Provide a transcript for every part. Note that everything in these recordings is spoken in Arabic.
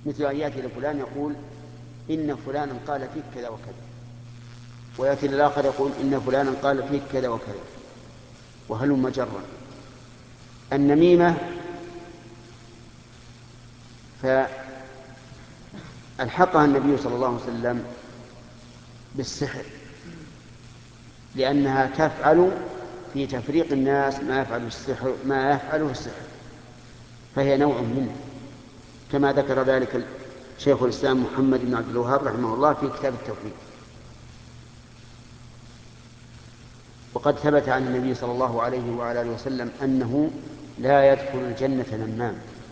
مثل أن يأتي لفلان يقول إن فلانا قال فيك كذا وكذا، ويأتي للآخر يقول إن فلانا قال فيك كذا وكذا، وهلم جرا. النميمة فألحقها النبي صلى الله عليه وسلم بالسحر، لأنها تفعل في تفريق الناس ما يفعله السحر، فهي نوع منه، كما ذكر ذلك شيخ الإسلام محمد بن عبد الوهاب رحمه الله في كتاب التوحيد. وقد ثبت عن النبي صلى الله عليه وعلى آله وسلم أنه لا يدخل الجنة نمام.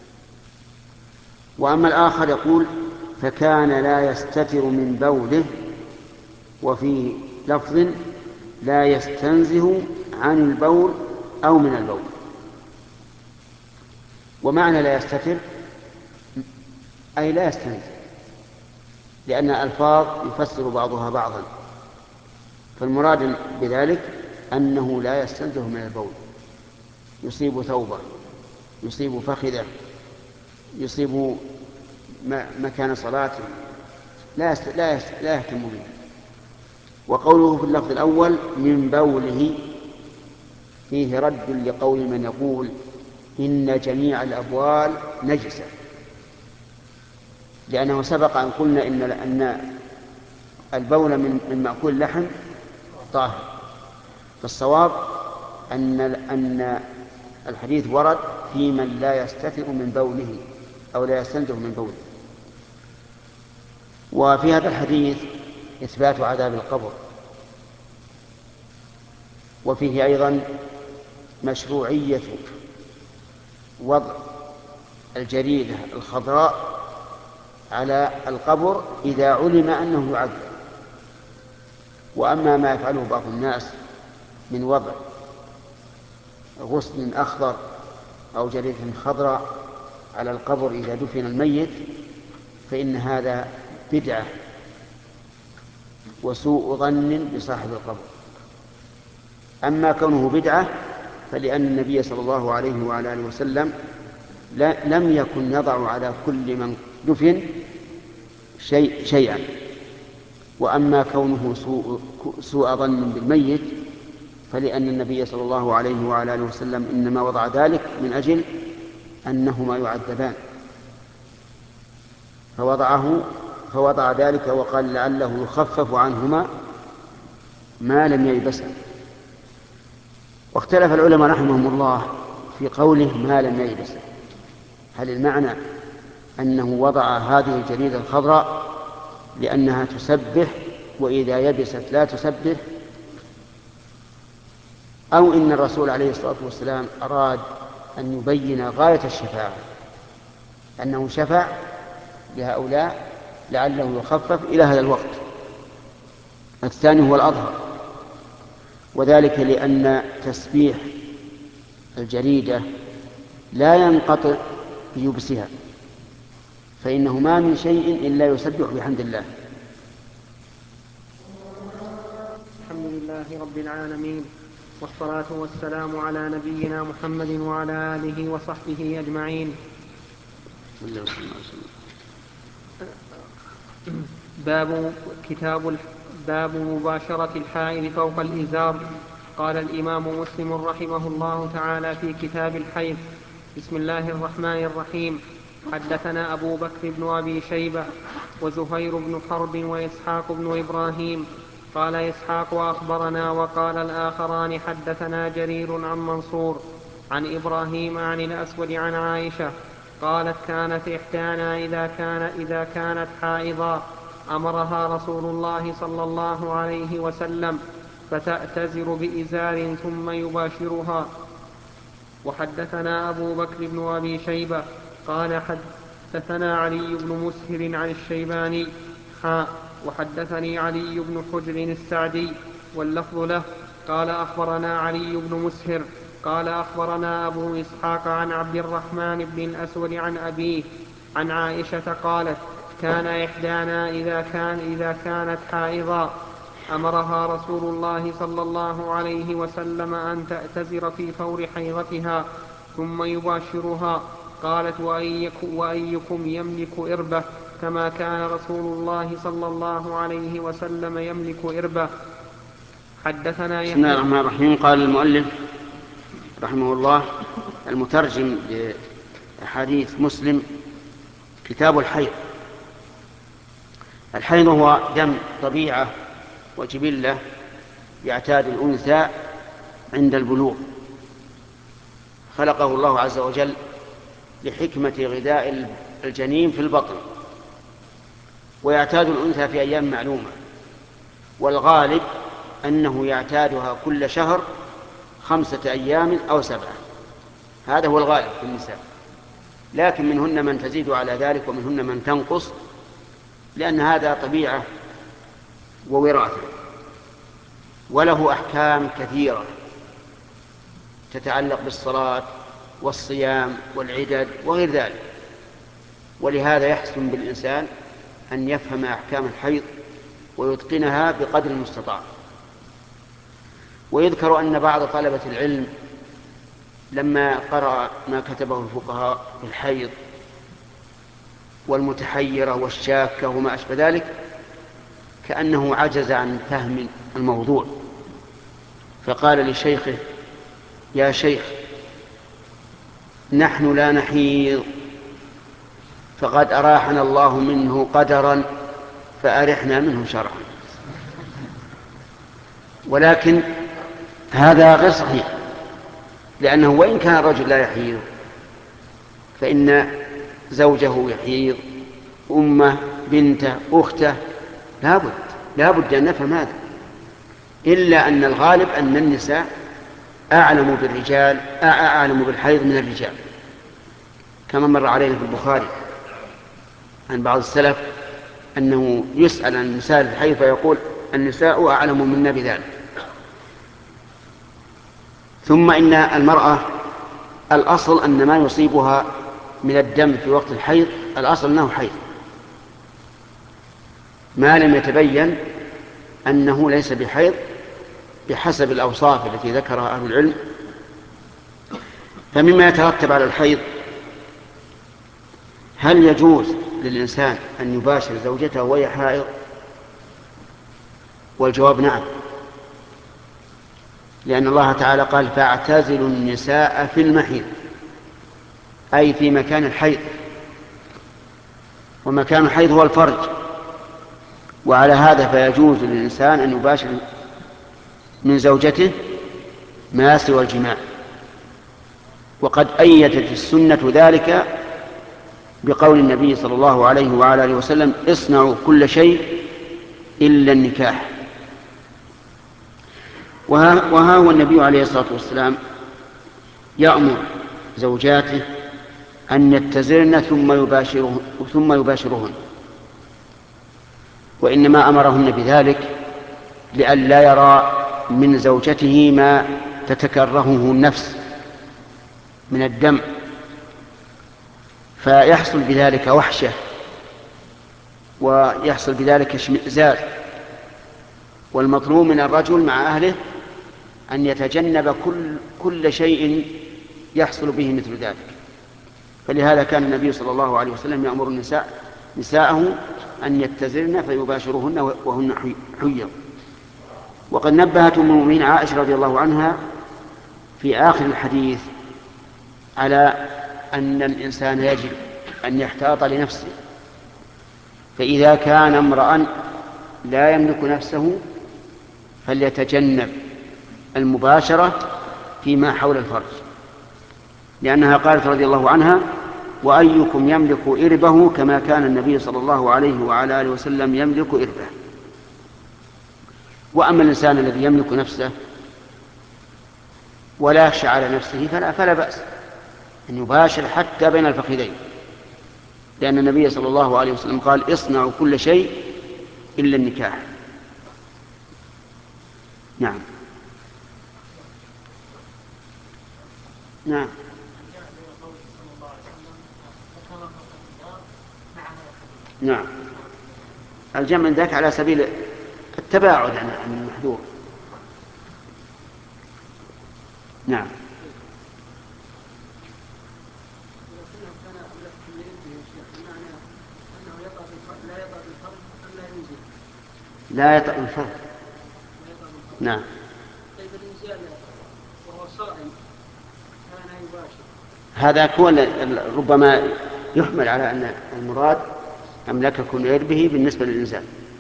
وأما الآخر يقول فكان لا يستتر من بوله، وفي لفظ لا يستنزه عن البول أو من البول. ومعنى لا يستتر أي لا يستنزه، لأن الألفاظ يفسر بعضها بعضا، فالمراد بذلك أنه لا يستنزه من البول، يصيب ثوبه، يصيب فخذه، يصيب مكان صلاته، لا يهتم به. وقوله في اللفظ الأول من بوله فيه رد لقول من يقول إن جميع الأبوال نجسة، لأنه سبق أن قلنا أن البول من مأكول اللحم طاهر. فالصواب أن الحديث ورد في من لا يستتر من بوله أو لا يستنزه من بوله. وفي هذا الحديث إثبات عذاب القبر، وفيه أيضا مشروعية وضع الجريدة الخضراء على القبر إذا علم أنه يعذب. وأما ما يفعله بعض الناس من وضع غصن أخضر أو جريدة خضراء على القبر إذا دفن الميت فإن هذا بدعة وسوء ظن بصاحب القبر. أما كونه بدعة فلأن النبي صلى الله عليه وعلى آله وسلم لم يكن يضع على كل من دفن شيئا. وأما كونه سوء ظن بالميت فلأن النبي صلى الله عليه وعلى آله وسلم إنما وضع ذلك من أجل أنهما يعذبان، فوضع ذلك وقال لعله يخفف عنهما ما لم ييبسا. واختلف العلماء رحمهم الله في قوله ما لم ييبسا، هل المعنى أنه وضع هذه الجريدة الخضراء لأنها تسبح وإذا يبست لا تسبح، أو إن الرسول عليه الصلاة والسلام أراد أن يبين غاية الشفاعة، أنه شفع لهؤلاء لعله يخفف إلى هذا الوقت. الثاني هو الأظهر، وذلك لأن تسبيح الجريدة لا ينقطع بيبسها، فإنه ما من شيء إلا يسبح بحمد الله. الحمد لله رب العالمين، والصلاة والسلام على نبينا محمد وعلى آله وصحبه أجمعين. باب مباشرة الحائض فوق الإزار. قال الإمام مسلم رحمه الله تعالى في كتاب الحيض: بسم الله الرحمن الرحيم. حدثنا أبو بكر بن أبي شيبة وزهير بن حرب وإسحاق بن إبراهيم. قال إسحاق أخبرنا، وقال الآخران حدثنا جرير عن منصور عن إبراهيم عن الأسود عن عائشة قالت: كانت إحدانا إذا كانت حائضا أمرها رسول الله صلى الله عليه وسلم فتأتزر بإزار ثم يباشرها. وحدثنا أبو بكر بن أبي شيبة قال حدثنا علي بن مسهر عن الشيباني وحدثني علي بن حجر السعدي واللفظ له قال أخبرنا علي بن مسهر قال أخبرنا أبو إسحاق عن عبد الرحمن بن الأسود عن أبيه عن عائشة قالت: كان إحدانا إذا كانت حائضا أمرها رسول الله صلى الله عليه وسلم أن تأتزر في فور حيضتها ثم يباشرها. قالت وأيكم يملك إربة كما كان رسول الله صلى الله عليه وسلم يملك إربة. حدثنا بسم الله يحيى. الرحمن الرحيم. قال المؤلف رحمه الله المترجم لأحاديث مسلم: كتاب الحيض. الحيض هو دم طبيعة وجبلة يعتاد الأنثى عند البلوغ، خلقه الله عز وجل لحكمة غذاء الجنين في البطن، ويعتاد الأنثى في أيام معلومة، والغالب أنه يعتادها كل شهر 5 أيام أو 7، هذا هو الغالب في النساء، لكن منهن من تزيد على ذلك ومنهن من تنقص، لأن هذا طبيعة ووراثة، وله أحكام كثيرة تتعلق بالصلاة والصيام والعدد وغير ذلك، ولهذا يحسن بالإنسان أن يفهم أحكام الحيض ويتقنها بقدر المستطاع. ويذكر أن بعض طلبة العلم لما قرأ ما كتبه الفقهاء في الحيض والمتحيرة والشاكة وما أشبه ذلك كأنه عجز عن فهم الموضوع، فقال لشيخه: يا شيخ، نحن لا نحيض، فقد أراحنا الله منه قدرا فأرحنا منه شرعا. ولكن هذا غير صحيح، لأنه وإن كان الرجل لا يحيض فإن زوجه يحيض، أمه، بنته، أخته، لا بد أن نفهم هذا، إلا أن الغالب أن النساء أعلم بالحيض من الرجال، كما مر علينا في البخاري عن بعض السلف أنه يسأل عن مسائل الحيض فيقول: النساء أعلم منا بذلك. ثم إن المرأة الأصل أن ما يصيبها من الدم في وقت الحيض الأصل أنه حيض، ما لم يتبين أنه ليس بحيض بحسب الأوصاف التي ذكرها أهل العلم. فمما يترتب على الحيض: هل يجوز للإنسان أن يباشر زوجته وهي حائض؟ والجواب نعم، لأن الله تعالى قال: فاعتزلوا النساء في المحيض، أي في مكان الحيض، ومكان الحيض هو الفرج، وعلى هذا فيجوز للإنسان أن يباشر من زوجته ما سوى الجماع. وقد أيدت السنة ذلك بقول النبي صلى الله عليه وعلى آله وسلم: اصنعوا كل شيء إلا النكاح. وها هو النبي عليه الصلاة والسلام يأمر زوجاته أن يتزرن ثم يباشرهن، وإنما أمرهن بذلك لئلا يرى من زوجته ما تتكرهه النفس من الدم، فيحصل بذلك وحشة ويحصل بذلك اشمئزاز. والمطلوب من الرجل مع أهله أن يتجنب كل شيء يحصل به مثل ذلك. فلهذا كان النبي صلى الله عليه وسلم يأمر نساءه أن يتزرن فيباشرهن وهن حيض. وقد نبهت أم المؤمنين عائشة رضي الله عنها في آخر الحديث على أن الإنسان يجب أن يحتاط لنفسه، فإذا كان امرأ لا يملك نفسه فليتجنب المباشرة فيما حول الفرج، لأنها قالت رضي الله عنها: وأيكم يملك إربه كما كان النبي صلى الله عليه وعلى آله وسلم يملك إربه. وأما الإنسان الذي يملك نفسه ولا يخشى على نفسه فلا بأس أن يباشر حتى بين الفخذين، لأن النبي صلى الله عليه وسلم قال: اصنعوا كل شيء إلا النكاح. نعم. نعم. نعم. الجمع ذاك على سبيل التباعد عن المحذور. نعم. لا يطأ الفرد. نعم. طيب الإنزال وهو صائم كان يباشر، هذا كون ربما يحمل على أن المراد أملككم لعربه بالنسبة للإنزال.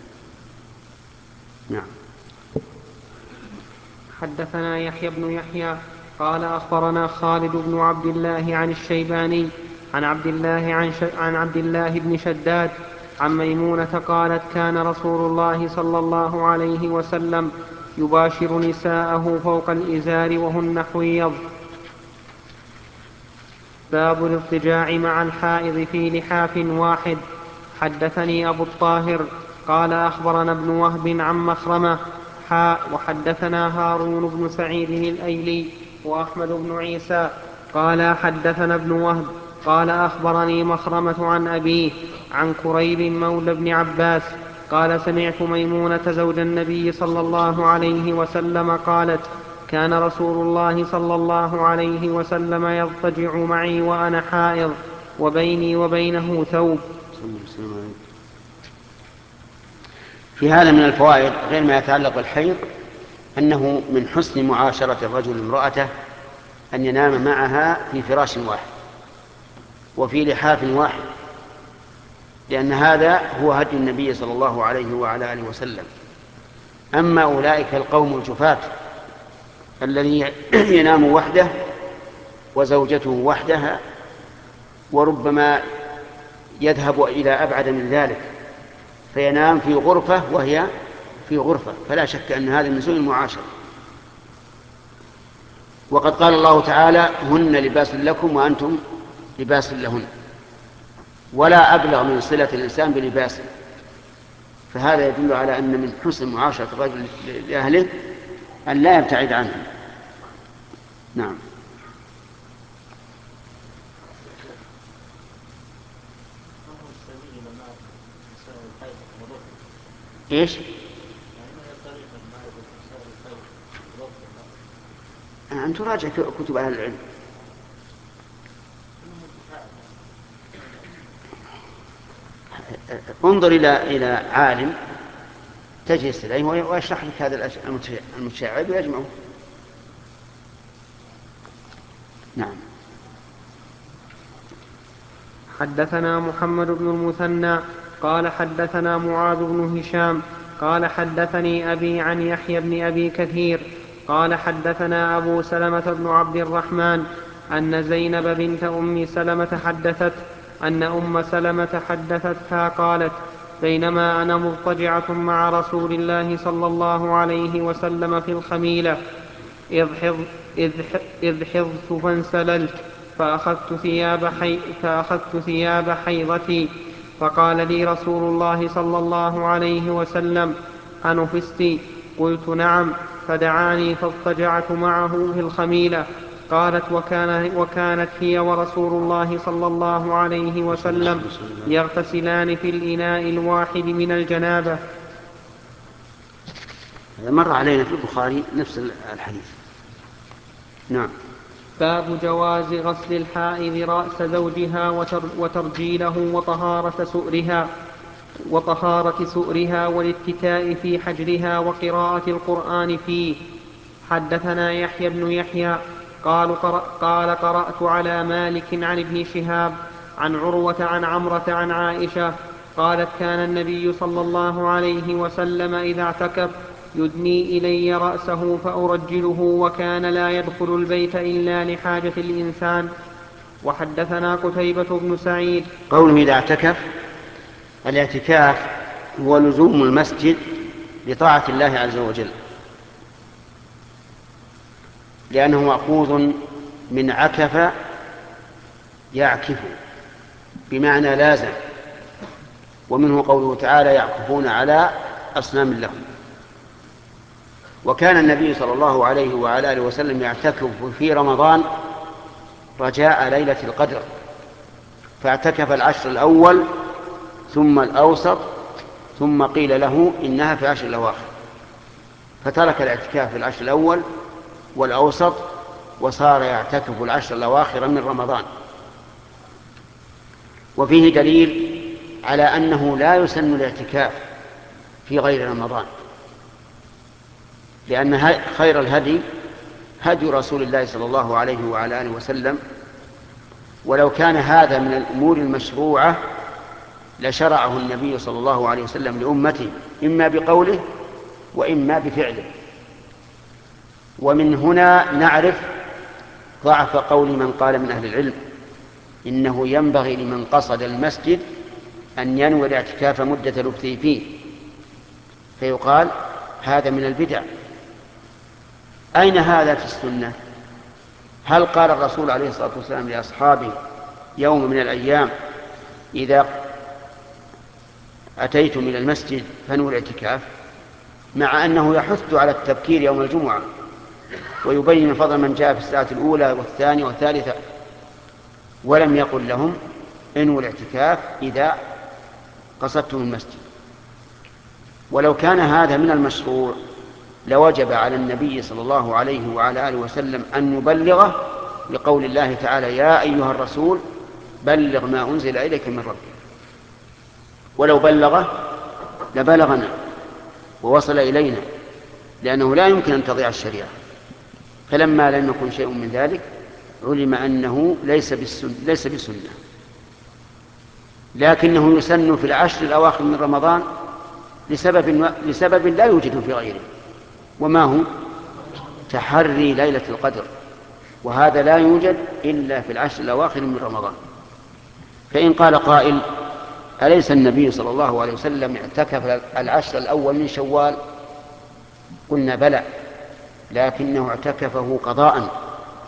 نعم. حدثنا يحيى بن يحيى قال أخبرنا خالد بن عبد الله عن الشيباني عن عبد الله بن شداد عن ميمونة قالت كان رسول الله صلى الله عليه وسلم يباشر نساءه فوق الإزار وهن حويض. باب الاضطجاع مع الحائض في لحاف واحد. حدثني أبو الطاهر قال أخبرنا ابن وهب عن مخرمة وحدثنا هارون بن سعيد الأيلي وأحمد بن عيسى قال حدثنا ابن وهب قال أخبرني مخرمة عن أبيه عن كريب مولى بن عباس قال سمعت ميمونة زوج النبي صلى الله عليه وسلم قالت كان رسول الله صلى الله عليه وسلم يضطجع معي وأنا حائض وبيني وبينه ثوب. في هذا من الفوائد غير ما يتعلق بالحيض أنه من حسن معاشرة الرجل امرأته أن ينام معها في فراش واحد وفي لحاف واحد، لأن هذا هو هدي النبي صلى الله عليه وعلى آله وسلم. أما أولئك القوم الجفاة الذي ينام وحده وزوجته وحدها وربما يذهب إلى أبعد من ذلك فينام في غرفة وهي في غرفة، فلا شك أن هذا من سوء المعاشرة. وقد قال الله تعالى هن لباس لكم وأنتم لباس لهن، ولا أبلغ من صلة الإنسان بلباسه، فهذا يدل على أن من حسن معاشرة الرجل لأهله أن لا يبتعد عنهم. نعم. إيش؟ أن تراجع كتب أهل العلم. انظر إلى عالم تجلس إليه ويشرح لك هذا المتشعب ويجمعه. نعم. حدثنا محمد بن المثنى قال حدثنا معاذ بن هشام قال حدثني أبي عن يحيى بن أبي كثير قال حدثنا أبو سلمة بن عبد الرحمن أن زينب بنت أم سلمة حدثت أن أم سلمة حدثتها قالت بينما أنا مضطجعة مع رسول الله صلى الله عليه وسلم في الخميلة إذ حضت فانسللت فأخذت ثياب حيضتي فقال لي رسول الله صلى الله عليه وسلم أنفست؟ قلت نعم، فدعاني فاضطجعت معه في الخميلة. قالت وكانت هي ورسول الله صلى الله عليه وسلم يغتسلان في الإناء الواحد من الجنابة. مر علينا في البخاري نفس الحديث. نعم. باب جواز غسل الحائض رأس زوجها وترجيله وطهارة سؤرها والاتكاء في حجرها وقراءة القرآن فيه. حدثنا يحيى بن يحيى قال قرأت على مالك عن ابن شهاب عن عروة عن عمرة عن عائشة قالت كان النبي صلى الله عليه وسلم إذا اعتكف يدني إلي رأسه فأرجله وكان لا يدخل البيت إلا لحاجة الإنسان. وحدثنا قتيبة بن سعيد. قوله إذا اعتكف، الاعتكاف هو لزوم المسجد لطاعة الله عز وجل، لأنه مأخوذ من عكف يعكف بمعنى لازم، ومنه قوله تعالى يعكفون على أصنام لهم. وكان النبي صلى الله عليه وعلى آله وسلم يعتكف في رمضان رجاء ليلة القدر، فاعتكف العشر الأول ثم الأوسط ثم قيل له إنها في العشر الأواخر، فترك الاعتكاف في العشر الأول والأوسط وصار يعتكف العشر الأواخر من رمضان. وفيه دليل على أنه لا يسن الاعتكاف في غير رمضان، لأن خير الهدي هدي رسول الله صلى الله عليه وعلى آله وسلم، ولو كان هذا من الأمور المشروعة لشرعه النبي صلى الله عليه وسلم لأمته إما بقوله وإما بفعله. ومن هنا نعرف ضعف قول من قال من أهل العلم إنه ينبغي لمن قصد المسجد أن ينوي الاعتكاف مدة لبثه فيه، فيقال هذا من البدع. أين هذا في السنة؟ هل قال الرسول عليه الصلاة والسلام لأصحابه يوم من الأيام إذا أتيتم إلى المسجد فانووا الاعتكاف، مع أنه يحث على التبكير يوم الجمعة ويبين فضل من جاء في الساعة الأولى والثانية والثالثة، ولم يقل لهم انووا الاعتكاف إذا قصدتم المسجد. ولو كان هذا من المشروع لوجب على النبي صلى الله عليه وعلى آله وسلم أن يبلغه، لقول الله تعالى يا أيها الرسول بلغ ما أنزل إليك من ربك. ولو بلغه لبلغنا ووصل إلينا، لأنه لا يمكن أن تضيع الشريعة. فلما لم يكن شيء من ذلك علم أنه ليس بسنة، لكنه يسن في العشر الأواخر من رمضان لسبب لا يوجد في غيره، وما هو تحري ليلة القدر، وهذا لا يوجد إلا في العشر الأواخر من رمضان. فإن قال قائل أليس النبي صلى الله عليه وسلم اعتكف العشر الأول من شوال؟ قلنا بلى، لكنه اعتكفه قضاء،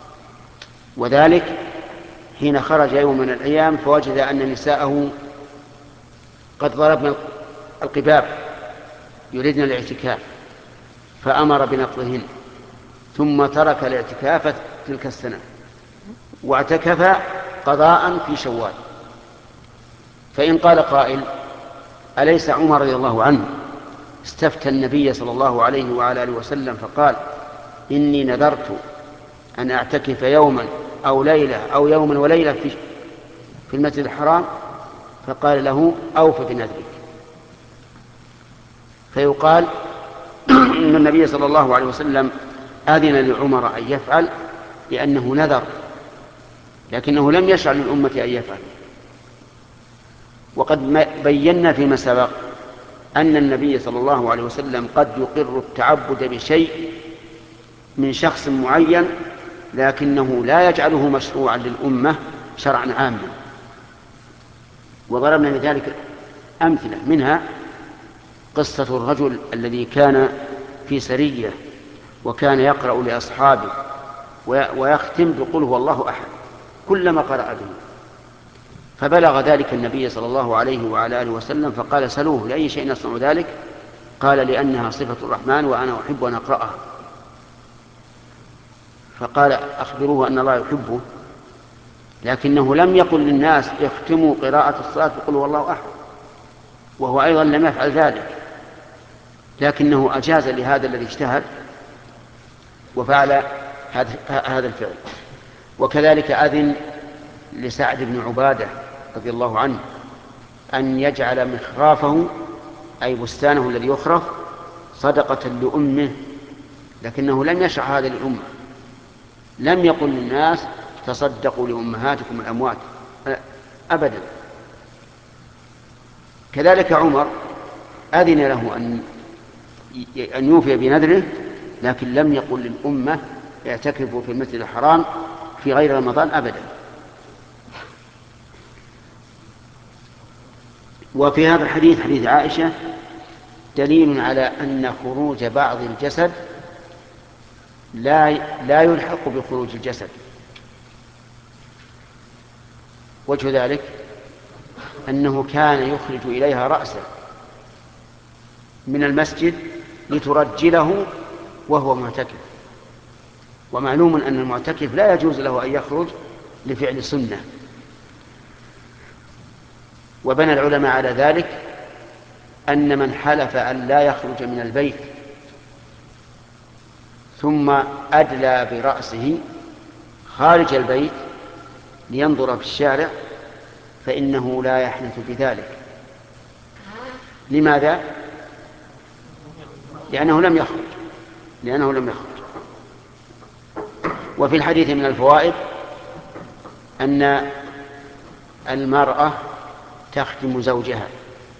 وذلك حين خرج يوم من الأيام فوجد أن نساءه قد ضربن القباب يريدن الاعتكاف، فأمر بنقضهن، ثم ترك الاعتكاف تلك السنة واعتكف قضاء في شوال. فإن قال قائل أليس عمر رضي الله عنه استفتى النبي صلى الله عليه وعلى آله وسلم فقال إني نذرت أن أعتكف يوما أو ليلة أو يوما وليلة في المسجد الحرام، فقال له أوف بنذرك. فيقال إن النبي صلى الله عليه وسلم أذن لعمر أن يفعل لأنه نذر، لكنه لم يشرع للأمة أن يفعل. وقد بينا فيما سبق أن النبي صلى الله عليه وسلم قد يقر التعبد بشيء من شخص معين، لكنه لا يجعله مشروعا للأمة شرعا عاما. وضربنا لذلك أمثلة، منها قصة الرجل الذي كان في سرية وكان يقرأ لأصحابه ويختم بقل هو الله أحد كلما قرأ به، فبلغ ذلك النبي صلى الله عليه وعلى آله وسلم فقال سلوه لأي شيء يصنع ذلك؟ قال لأنها صفة الرحمن وأنا أحب أن أقرأها. فقال أخبروه أن الله يحبه، لكنه لم يقل للناس اختموا قراءة الصلاة بقل هو الله أحد، وهو أيضا لم يفعل ذلك، لكنه أجاز لهذا الذي اجتهد وفعل هذا الفعل. وكذلك أذن لسعد بن عبادة رضي الله عنه أن يجعل مخرافه أي بستانه الذي يخرف صدقة لأمه، لكنه لم يشرع هذا للأمة، لم يقل للناس تصدقوا لأمهاتكم الأموات أبدا. كذلك عمر أذن له أن يوفي بنذره، لكن لم يقل للأمة اعتكفوا في المسجد الحرام في غير رمضان أبدا. وفي هذا الحديث حديث عائشة دليل على أن خروج بعض الجسد لا يلحق بخروج الجسد. وجه ذلك أنه كان يخرج إليها رأسه من المسجد لترجله وهو معتكف، ومعلوم أن المعتكف لا يجوز له أن يخرج لفعل سنة. وبنى العلماء على ذلك أن من حلف أن لا يخرج من البيت ثم أدلى برأسه خارج البيت لينظر في الشارع فإنه لا يحنث بذلك. لماذا؟ لأنه لم يخرج. وفي الحديث من الفوائد أن المرأة تخدم زوجها،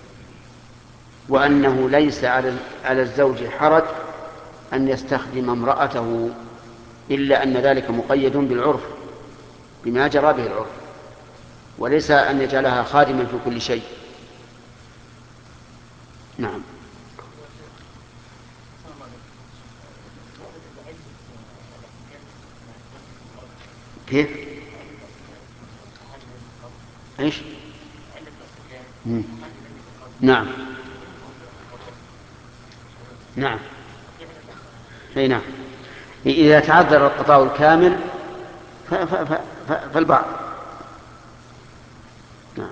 وأنه ليس على الزوج حرج أن يستخدم امرأته، إلا أن ذلك مقيد بالعرف بما جرى به العرف، وليس أن يجعلها خادما في كل شيء. نعم. كيف؟ ايش؟ نعم نعم. اي نعم. إذا تعذر القضاء الكامل فالبعض. نعم.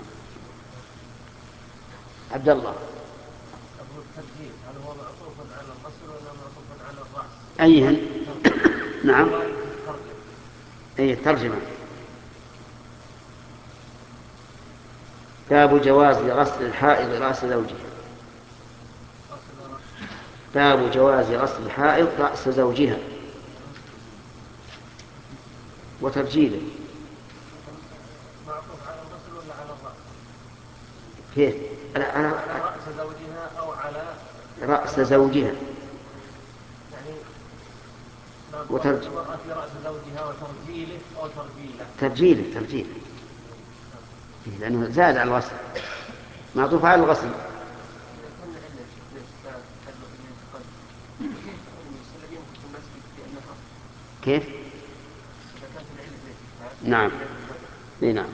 عبد الله. هل هو معطوف على الغسل ولا معطوف على الرأس؟ أيهن؟ نعم. أي الترجمة. باب جواز غسل الحائض رأس زوجها. باب جواز غسل الحائض رأس زوجها وترجيله. معطوف على الغسل ولا على الرأس؟ كيف؟ على رأس زوجها أو على رأس زوجها. يعني المرأة في رأس زوجها وترجيله أو ترجيله. ترجيله لأنه زاد على الغسل، معطوف على الغسل. كيف؟ نعم. نعم.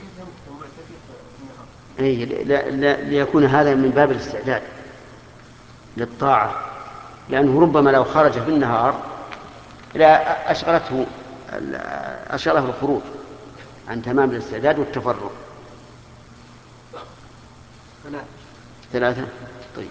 أي ليكون هذا من باب الاستعداد للطاعة، لأنه ربما لو خرج في النهار لا أشغله الخروج عن تمام الاستعداد والتفرغ. 3. طيب.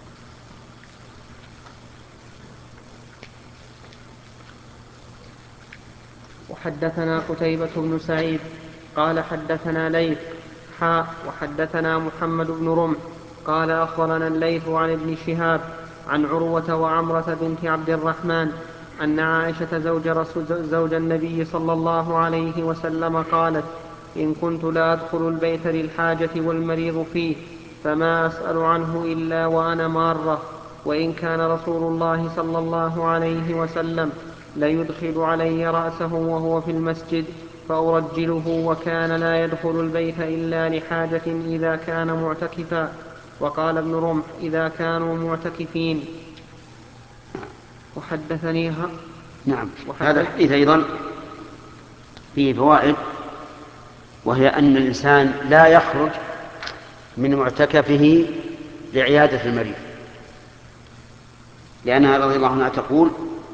وحدثنا قتيبة بن سعيد قال حدثنا ليث وحدثنا محمد بن رمح قال أخبرنا الليث عن ابن شهاب عن عروة وعمرة بنت عبد الرحمن أن عائشة زوج النبي صلى الله عليه وسلم قالت: إن كنت لا أدخل البيت للحاجة والمريض فيه فما أسأل عنه إلا وأنا مارة، وإن كان رسول الله صلى الله عليه وسلم ليدخل علي رأسه وهو في المسجد فأرجله، وكان لا يدخل البيت إلا لحاجة إذا كان معتكفا. وقال ابن رمح: إذا كانوا معتكفين. وحدثنيها. نعم. هذا الحديث أيضا فيه فوائد، وهي أن الإنسان لا يخرج من معتكفه لعيادة المريض، لأنها رضي الله عنها تقول: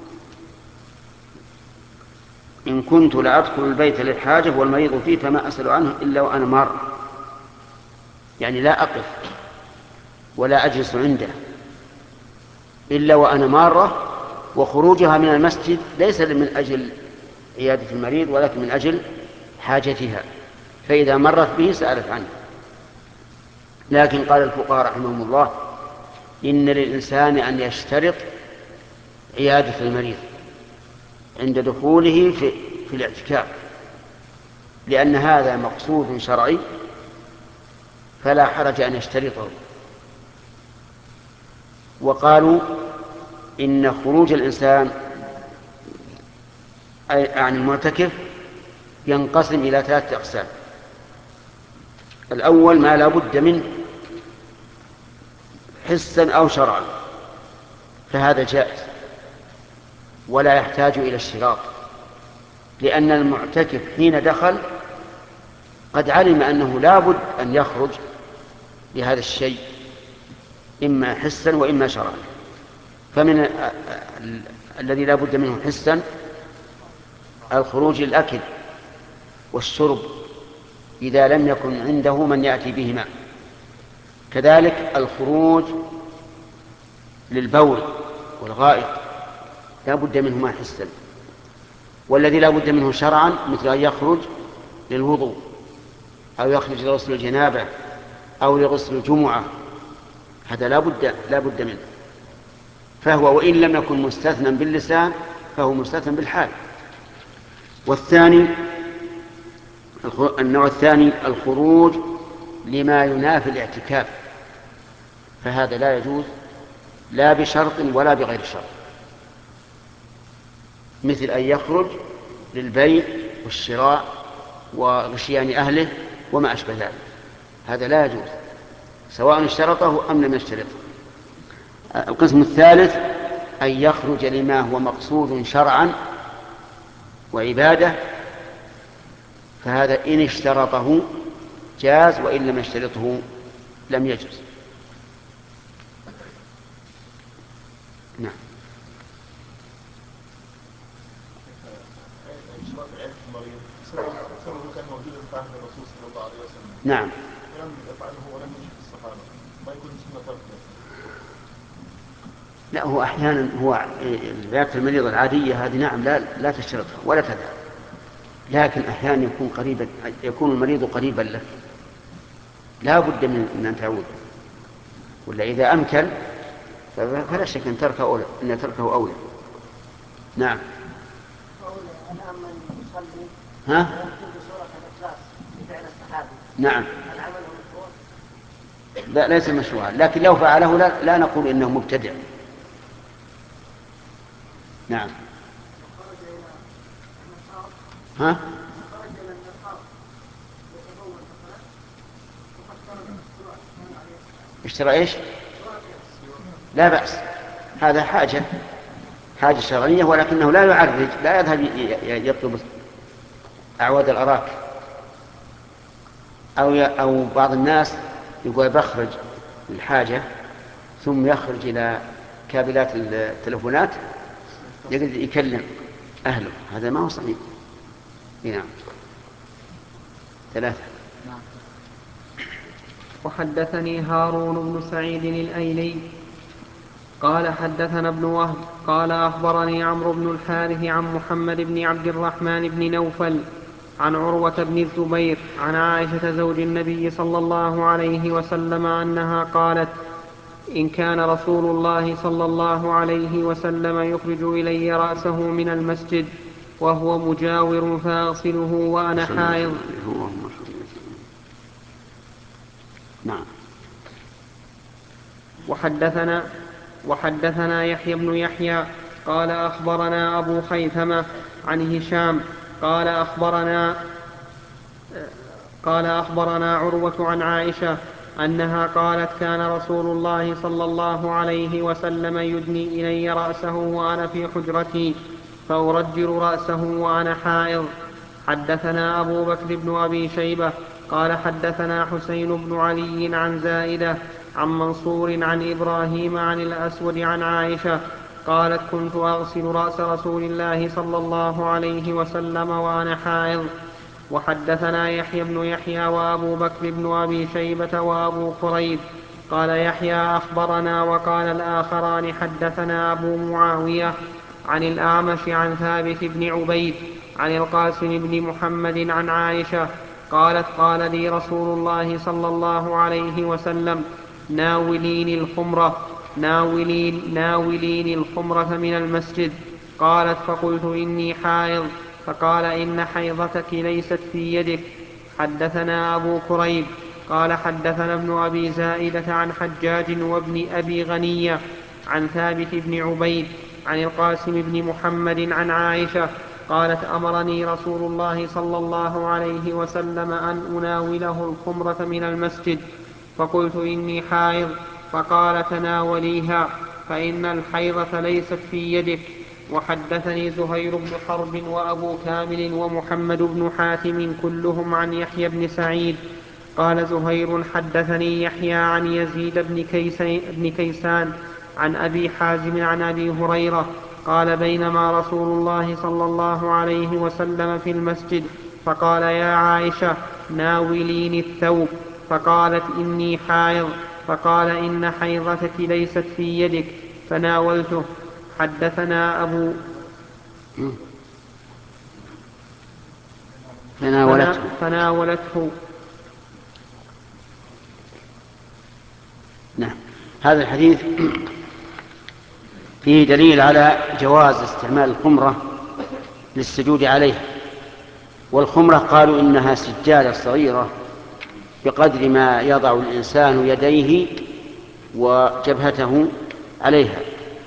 إن كنت لأدخل البيت للحاجة والمريض فيه فما أسأل عنه إلا وأنا مار، يعني لا أقف ولا أجلس عنده إلا وأنا مارة. وخروجها من المسجد ليس من أجل عيادة المريض ولكن من أجل حاجتها، فإذا مرت به سألت عنه. لكن قال الفقهاء رحمهم الله: إن للإنسان أن يشترط عيادة المريض عند دخوله في الاعتكاف، لأن هذا مقصود شرعي فلا حرج أن يشترطه. وقالوا إن خروج الإنسان عن المعتكف ينقسم إلى 3 أقسام. الأول ما لا بد منه حسا أو شرعا، فهذا جائز ولا يحتاج إلى اشتراط، لأن المعتكف حين دخل قد علم أنه لا بد أن يخرج لهذا الشيء إما حسا وإما شرعا. فمن الذي لا بد منه حسا الخروج للأكل والشرب إذا لم يكن عنده من يأتي بهما، كذلك الخروج للبول والغائط لا بد منهما حسا. والذي لا بد منه شرعا مثل أن يخرج للوضوء أو يخرج لغسل الجنابة أو لغسل الجمعة، هذا لا بد منه. فهو وإن لم يكن مستثنى باللسان فهو مستثنى بالحال. والثاني النوع الثاني الخروج لما ينافي الاعتكاف، فهذا لا يجوز لا بشرط ولا بغير شرط، مثل أن يخرج للبيع والشراء وغشيان أهله وما أشبه ذلك، هذا لا يجوز سواء اشترطه أم لم يشترطه. القسم الثالث أن يخرج لما هو مقصود شرعا وعبادة، فهذا إن اشترطه جاز وإن لم يشترطه لم يجوز. نعم. كان موجودا في عهد الرسول صلى الله عليه وسلم. نعم. لم يفعله ولم يشرك الصحابة، ما يكون سنة تركه. لا، هو أحيانا هو العيادة المريضة العادية هذه نعم لا تشترطها ولا تدع، لكن أحيانا يكون المريض قريبا له، لا بد من أن تعود، ولا إذا أمكن فلا شك أن تركه أولى. نعم. الآن من يصلي ها؟ ويكتب بصورة الإخلاص بفعل الصحابي، نعم. هل عمله مشروع؟ لا، ليس مشروعا، لكن لو فعله لا نقول إنه مبتدع. نعم. خرج إلى النصارى. ها؟ خرج إلى النصارى يتبول مثلا وقد فرض الصلاة عليه. اشترى ايش؟ لا بأس، هذا حاجة شرعية، ولكنه لا يعرج، لا يذهب يطلب أعواد الأراك، أو بعض الناس يقول بخرج الحاجة ثم يخرج إلى كابلات التلفونات يكلم أهله، هذا ما هو صحيح. نعم. 3. وحدثني هارون بن سعيد الأيلي قال حدثنا ابن وهب قال أخبرني عمرو بن الحارث عن محمد بن عبد الرحمن بن نوفل عن عروة بن الزبير عن عائشة زوج النبي صلى الله عليه وسلم أنها قالت: إن كان رسول الله صلى الله عليه وسلم يخرج إلي رأسه من المسجد وهو مجاور فأغسله وأنا حائض. نعم. وحدثنا يحيى بن يحيى قال أخبرنا أبو خيثمة عن هشام قال أخبرنا عروة عن عائشة أنها قالت: كان رسول الله صلى الله عليه وسلم يدني إلي رأسه وأنا في حجرتي فأرجل رأسه وأنا حائض. حدثنا أبو بكر بن أبي شيبة قال حدثنا حسين بن علي عن زائدة عن منصور عن إبراهيم عن الأسود عن عائشة قالت: كنت أغسل رأس رسول الله صلى الله عليه وسلم وأنا حائض. وحدثنا يحيى بن يحيى وأبو بكر بن أبي شيبة وأبو كريب. قال يحيى أخبرنا، وقال الآخران حدثنا أبو معاوية عن الأعمش عن ثابت بن عبيد عن القاسم بن محمد عن عائشة قالت: قال لي رسول الله صلى الله عليه وسلم: ناوليني الخمرة من المسجد. قالت: فقلت: إني حائض. فقال: إن حيضتك ليست في يدك. حدثنا أبو كريب قال حدثنا ابن أبي زائدة عن حجاج وابن أبي غنية عن ثابت بن عبيد عن القاسم بن محمد عن عائشة قالت: أمرني رسول الله صلى الله عليه وسلم أن أناوله الخمرة من المسجد. فقلت: إني حائض. فقال: تناوليها فإن الحيضة ليست في يدك. وحدثني زهير بن حرب وأبو كامل ومحمد بن حاتم كلهم عن يحيى بن سعيد. قال زهير: حدثني يحيى عن يزيد بن كيسان عن أبي حازم عن أبي هريرة قال: بينما رسول الله صلى الله عليه وسلم في المسجد فقال: يا عائشة ناوليني الثوب. فقالت: إني حائض. فقال: إن حيضتك ليست في يدك. فناولته. حدثنا فناولته. نعم. هذا الحديث فيه دليل على جواز استعمال الخمرة للسجود عليه. والخمرة قالوا إنها سجادة صغيرة بقدر ما يضع الإنسان يديه وجبهته عليها.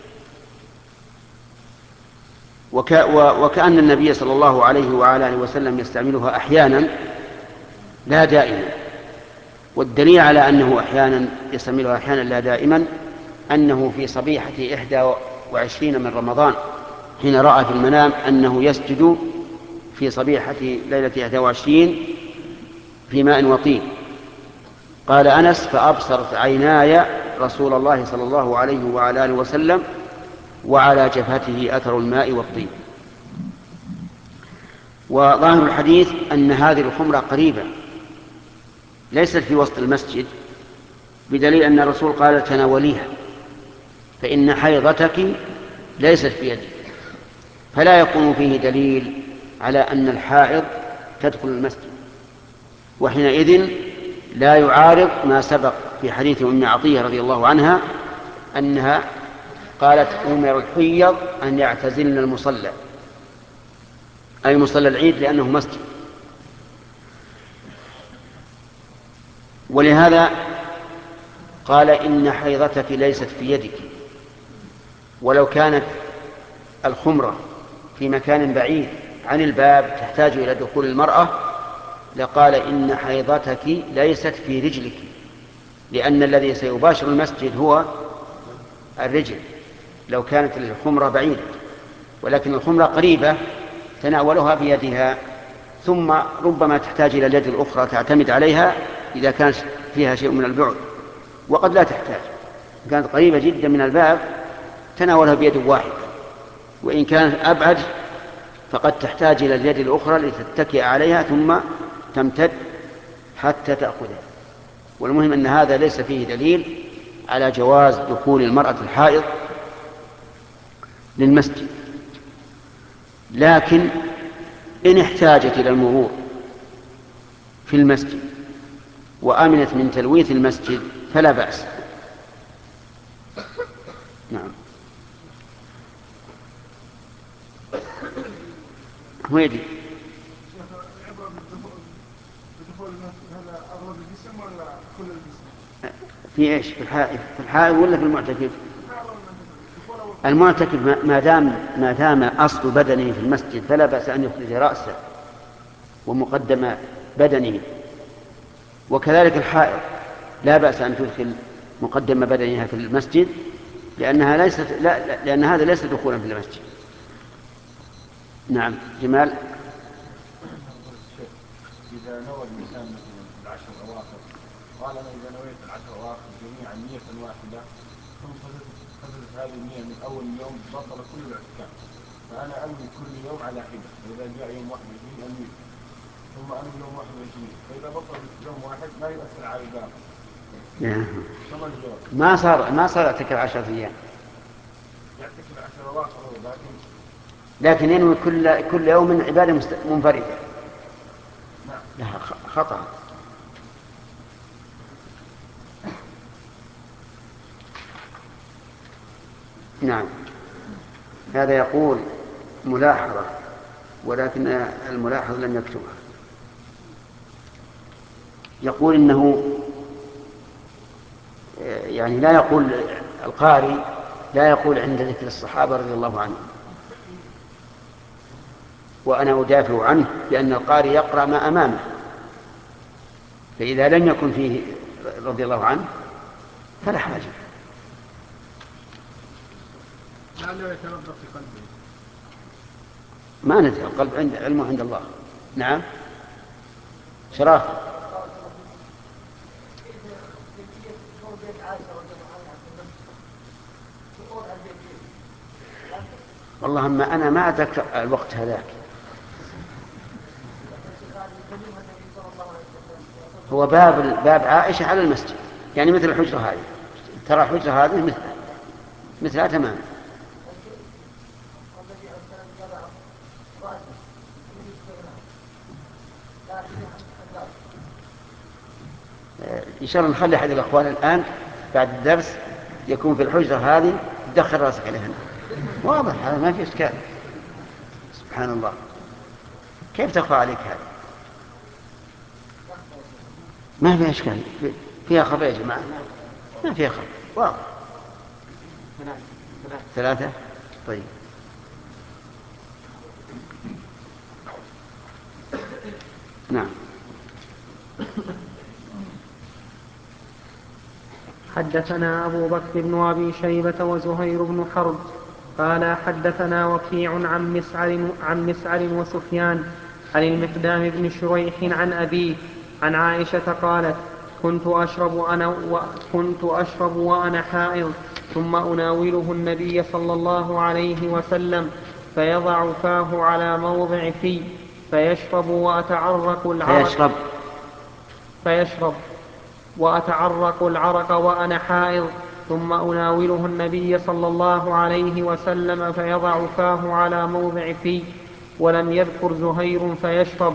وكأن النبي صلى الله عليه وعلى آله وسلم يستعملها أحيانا لا دائما. والدليل على أنه أحيانا يستعملها أحيانا لا دائما أنه في صبيحة 21 من رمضان حين رأى في المنام أنه يسجد في صبيحة ليلة 21 في ماء وطين. قال أنس: فأبصرت عيناي رسول الله صلى الله عليه وعلى آله وسلم وعلى جبهته أثر الماء والطين. وظاهر الحديث أن هذه الخمرة قريبة ليست في وسط المسجد، بدليل أن الرسول قال: تناوليها فإن حيضتك ليست في يدك. فلا يكون فيه دليل على أن الحائض تدخل المسجد، وحينئذ لا يعارض ما سبق في حديث أم عطية رضي الله عنها أنها قالت: أمر الحيض أن يعتزلن المصلى، أي مصلى العيد، لأنه مسجد. ولهذا قال: إن حيضتك ليست في يدك. ولو كانت الخمرة في مكان بعيد عن الباب تحتاج إلى دخول المرأة لقال: إن حيضتك ليست في رجلك، لأن الذي سيباشر المسجد هو الرجل لو كانت الخمرة بعيدة، ولكن الخمرة قريبة تناولها بيدها، ثم ربما تحتاج إلى اليد الأخرى تعتمد عليها إذا كانت فيها شيء من البعد، وقد لا تحتاج. كانت قريبة جدا من الباب تناولها بيد واحدة، وإن كانت أبعد فقد تحتاج إلى اليد الأخرى لتتكئ عليها ثم تمتد حتى تأخذها. والمهم أن هذا ليس فيه دليل على جواز دخول المرأة الحائض للمسجد. لكن إن احتاجت إلى المرور في المسجد وأمنت من تلويث المسجد فلا بأس. نعم. ويدي في ايش؟ في الحائض ولا في المعتكف؟ المعتكف ما دام اصل بدنه في المسجد فلا باس ان يخرج راسه ومقدم بدنه، وكذلك الحائض لا باس ان تدخل مقدم بدنها في المسجد، لان هذا ليس دخولا في المسجد. نعم. جمال. إذا نوى الإنسان مثلا العشر الأواخر، قال: أنا إذا نويت العشر الأواخر جميعا نية واحدة، ثم فسدت هذه النية من أول يوم، بطل كل الاعتكاف. فأنا أنوي كل يوم على حدة، فإذا جاء يوم 21 أنوي، ثم أنوي يوم 21، فإذا بطل يوم واحد لا يؤثر على الباقي. ما صار اعتكاف 10 أيام، يعتكف العشر الأواخر لكن ينوي كل يوم عبادة منفردة. لها خطأ. نعم. هذا يقول ملاحظة، ولكن الملاحظ لم يكتبها. يقول إنه يعني لا يقول القارئ لا يقول عند ذكر الصحابة رضي الله عنهم، وأنا أدافع عنه لأن القارئ يقرأ ما أمامه، فإذا لم يكن فيه رضي الله عنه فلا حاجة. لعله يتنبأ في قلبه. ما ندري، القلب علمه عند الله. نعم. شراف. والله ما أنا ما أتذكر الوقت هذاك. هو باب عائشة على المسجد، يعني مثل الحجرة هذه، ترى الحجرة هذه مثلها تماما. إن شاء الله نخلي أحد الأخوان الآن بعد الدرس يكون في الحجرة هذه تدخل راسك عليه هنا. واضح هذا ما في إشكال. سبحان الله، كيف تخفى عليك هذا؟ ما فيها إشكال، فيها خفاء يا جماعة، ما فيها خفاء، واضح. 3. طيب. نعم. حدثنا أبو بكر بن أبي شيبة وزهير بن حرب قال حدثنا وكيع عن مسعر وسفيان عن المقدام بن شريح عن أبيه عن عائشة قالت كنت أشرب وأنا حائض ثم أناوله النبي صلى الله عليه وسلم فيضع فاه على موضع في فيشرب وأتعرق العرق وأنا حائض ثم أناوله النبي صلى الله عليه وسلم فيضع فاه على موضع في. ولم يذكر زهير فيشرب.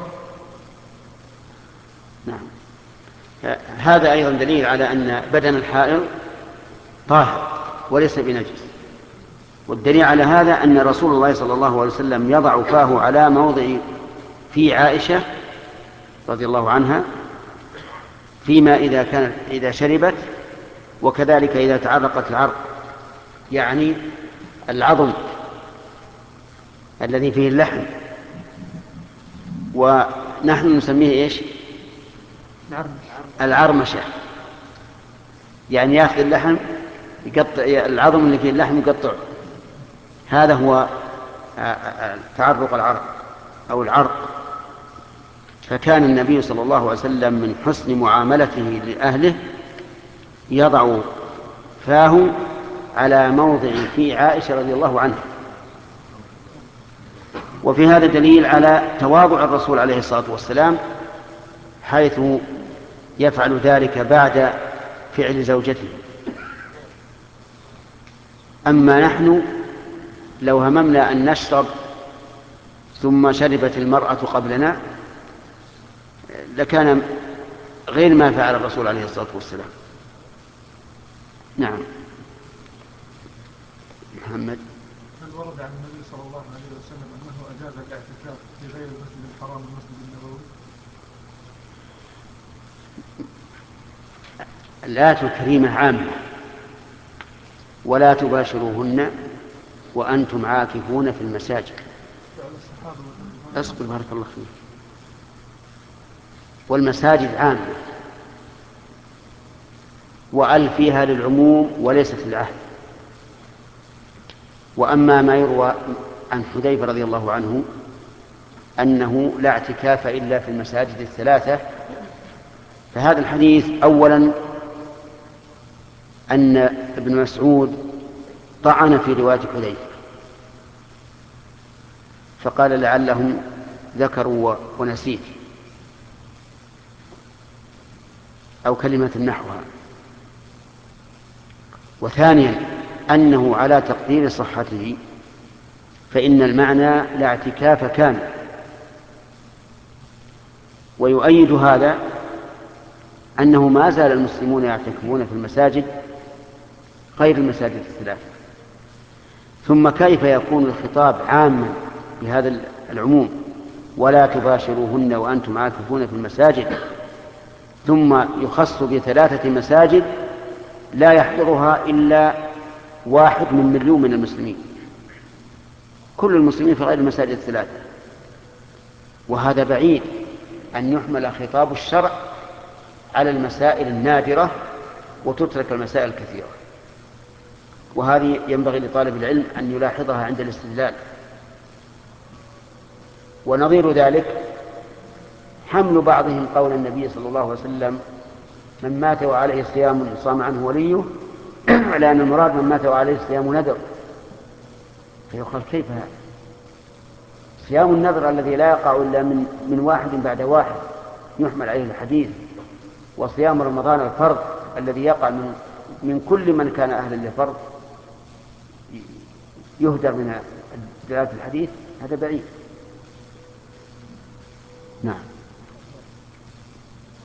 نعم. هذا أيضا دليل على أن بدن الحائض طاهر وليس بنجس، والدليل على هذا أن رسول الله صلى الله عليه وسلم يضع فاه على موضع في عائشة رضي الله عنها فيما إذا شربت، وكذلك إذا تعرقت العرق، يعني العظم الذي فيه اللحم، ونحن نسميه إيش؟ العرمشة، يعني يأخذ اللحم يقطع العظم اللي فيه اللحم يقطعه، هذا هو تعرق العرق أو العرق. فكان النبي صلى الله عليه وسلم من حسن معاملته لأهله يضع فاه على موضع في عائشة رضي الله عنها. وفي هذا دليل على تواضع الرسول عليه الصلاة والسلام، حيث يفعل ذلك بعد فعل زوجته. أما نحن لو هممنا أن نشرب ثم شربت المرأة قبلنا لكان غير ما فعل الرسول عليه الصلاة والسلام. نعم. محمد. هل ورد عن النبي صلى الله عليه وسلم أنه أجاز الاعتكاف في غير المسجد الحرام والمسجد النبوي؟ الآية الكريمة عامة: ولا تباشروهن وأنتم عاكفون في المساجد. اصبر بارك الله فيك. والمساجد عامة، وأل فيها للعموم وليست للعهد. وأما ما يروى عن حذيفة رضي الله عنه أنه لا اعتكاف إلا في المساجد الثلاثة، فهذا الحديث أولا أن ابن مسعود طعن في رواية حذيفة فقال لعلهم ذكروا ونسيت أو كلمة نحوها. وثانيا أنه على تقدير صحته، فإن المعنى لا اعتكاف كامل. ويؤيد هذا أنه ما زال المسلمون يعتكفون في المساجد غير المساجد الثلاثة. ثم كيف يكون الخطاب عاما بهذا العموم: ولا تباشروهن وأنتم عاكفون في المساجد، ثم يخص ب3 مساجد لا يحضرها إلا 1 من مليون من المسلمين، كل المسلمين في غير المساجد الثلاثة. وهذا بعيد أن يحمل خطاب الشرع على المسائل النادرة وتترك المسائل الكثيرة. وهذه ينبغي لطالب العلم أن يلاحظها عند الاستدلال. ونظير ذلك حمل بعضهم قول النبي صلى الله عليه وسلم: من مات وعليه صيام صام عنه وليه، على أن المراد من مات وعليه صيام نذر. فيقال كيف هذا؟ صيام النذر الذي لا يقع إلا من 1 بعد 1 يحمل عليه الحديث، وصيام رمضان الفرض الذي يقع من كل من كان أهلا لفرض يهدر من دلالة الحديث، هذا بعيد. نعم.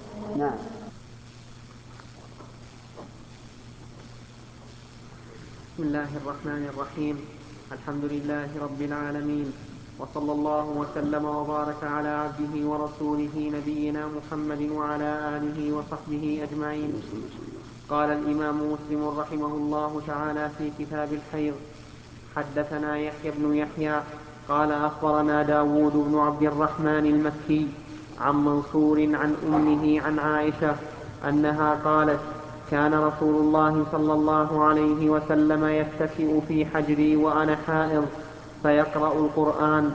نعم. بسم الله الرحمن الرحيم. الحمد لله رب العالمين، وصلى الله وسلم وبارك على عبده ورسوله نبينا محمد وعلى آله وصحبه أجمعين. قال الإمام مسلم رحمه الله تعالى في كتاب الحيض: حدثنا يحيى بن يحيى قال أخبرنا داود بن عبد الرحمن المكي عن منصور عن أمه عن عائشة أنها قالت: كان رسول الله صلى الله عليه وسلم يتكئ في حجري وأنا حائض فيقرأ القرآن.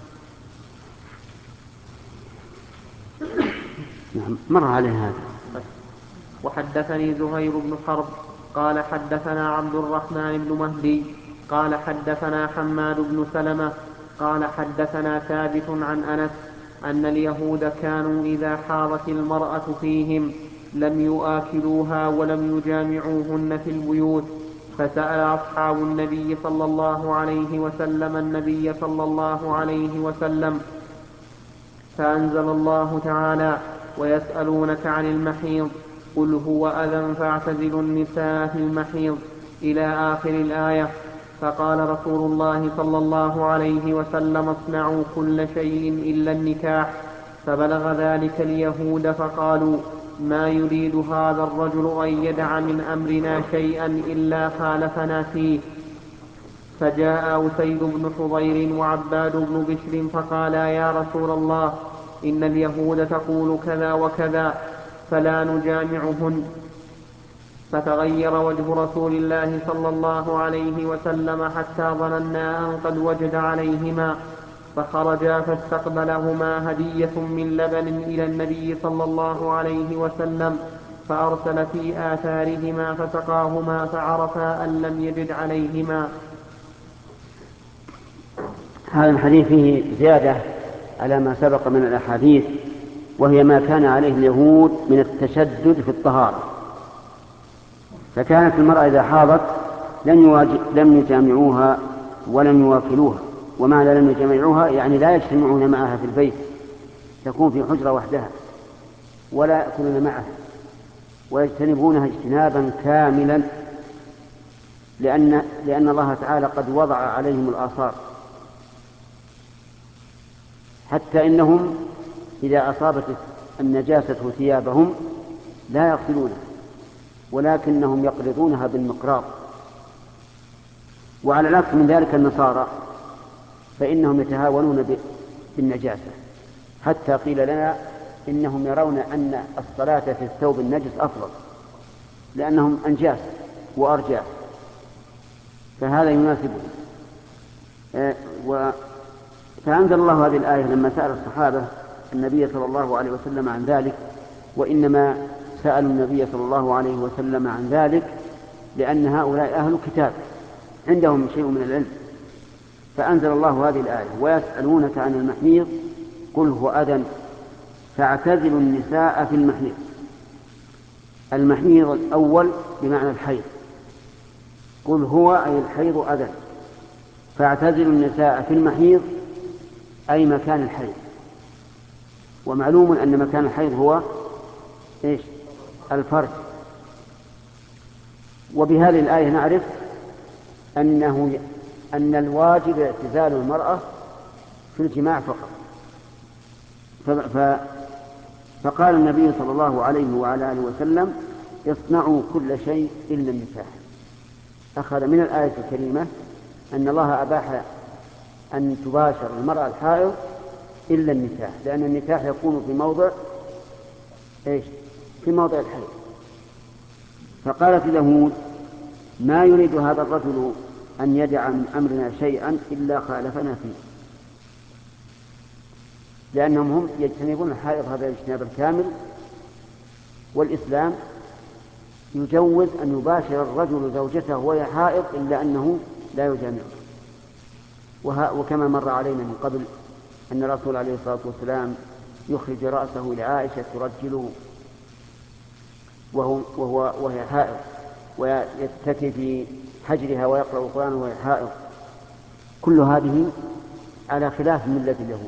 نعم، مر عليه هذا. وحدثني زهير بن حرب قال حدثنا عبد الرحمن بن مهدي قال حدثنا حماد بن سلمة قال حدثنا ثابت عن أنس أن اليهود كانوا إذا حاضت المرأة فيهم لم يؤاكلوها ولم يجامعوهن في البيوت، فسأل أصحاب النبي صلى الله عليه وسلم النبي صلى الله عليه وسلم فأنزل الله تعالى: ويسألونك عن المحيض قل هو أذى فاعتزلوا النساء في المحيض إلى آخر الآية. فقال رسول الله صلى الله عليه وسلم: اصنعوا كل شيء إلا النكاح. فبلغ ذلك اليهود فقالوا: ما يريد هذا الرجل أن يدع من أمرنا شيئا إلا خالفنا فيه. فجاء أسيد بن حضير وعباد بن بشر فقالا: يا رسول الله، إن اليهود تقول كذا وكذا فلا نجامعهن. فتغير وجه رسول الله صلى الله عليه وسلم حتى ظننا أن قد وجد عليهما، فخرجا فاستقبلهما هدية من لبن إلى النبي صلى الله عليه وسلم، فأرسل في آثارهما فسقاهما فعرفا أن لم يجد عليهما. هذا الحديث فيه زيادة على ما سبق من الأحاديث، وهي ما كان عليه اليهود من التشدد في الطهارة. فكانت المرأة إذا حاضت لم يجامعوها ولم يواكلوها. ومعنى لم يجامعوها يعني لا يجتمعون معها في البيت، تكون في حجرة وحدها ولا يأكلون معها، ويجتنبونها اجتنابا كاملا، لأن الله تعالى قد وضع عليهم الآثار، حتى إنهم إذا أصابت النجاسة ثيابهم لا يغسلونها، ولكنهم يقرضونها بالمقراض. وعلى العكس من ذلك النصارى فإنهم يتهاونون بالنجاسة، حتى قيل لنا إنهم يرون أن الصلاة في الثوب النجس أفضل، لأنهم أنجاس وأرجاس، فهذا يناسبهم. فأنزل الله هذه الآية لما سأل الصحابة النبي صلى الله عليه وسلم عن ذلك، وإنما سألوا النبي صلى الله عليه وسلم عن ذلك لأن هؤلاء أهل كتاب عندهم شيء من العلم. فأنزل الله هذه الآية: ويسألونك عن المحيض قل هو أذى فاعتزلوا النساء في المحيض. المحيض الأول بمعنى الحيض، قل هو أي الحيض أذى، فاعتزلوا النساء في المحيض أي مكان الحيض. ومعلوم أن مكان الحيض هو إيش؟ الفرج. وبهذه الآية نعرف أن الواجب اعتزال المرأة في الجماع فقط. فقال النبي صلى الله عليه وعلى آله وسلم: اصنعوا كل شيء إلا النكاح. أخذ من الآية الكريمة أن الله أباح أن تباشر المرأة الحائض إلا النكاح، لأن النكاح يكون في موضع إيش؟ في موضع الحيض. فقالت اليهود: ما يريد هذا الرجل أن يدع من أمرنا شيئا إلا خالفنا فيه، لأنهم هم يجتنبون الحائض هذا الاجتناب الكامل، والإسلام يجوز أن يباشر الرجل زوجته وهي حائض إلا أنه لا يجامعه. وكما مر علينا من قبل أن الرسول عليه الصلاة والسلام يخرج رأسه لعائشة ترجله وهي حائض، ويتكي في حجرها ويقرأ القرآن وهي حائض. كل هذه على خلاف ملة اليهود.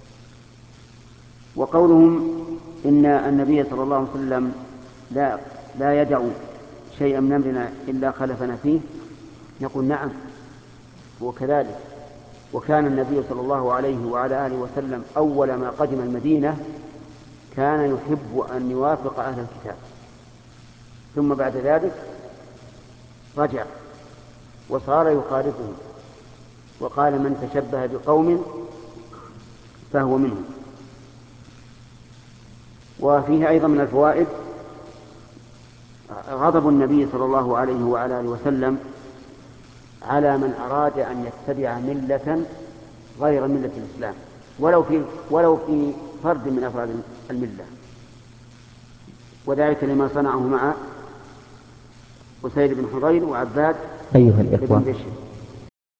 وقولهم إن النبي صلى الله عليه وسلم لا يدع شيئا من أمرنا إلا خلفنا فيه، نقول نعم، هو كذلك. وكان النبي صلى الله عليه وعلى آله وسلم أول ما قدم المدينة كان يحب أن يوافق أهل الكتاب، ثم بعد ذلك رجع وصار يخالفهم، وقال من تشبه بقوم فهو منهم. وفيه أيضا من الفوائد غضب النبي صلى الله عليه وعلى آله وسلم على من أراد أن يتبع ملة غير ملة الإسلام ولو في فرد من أفراد الملة، وذلك لما صنعه مع أسيد بن حضير وعباد أيها بن الإخوة، بشر.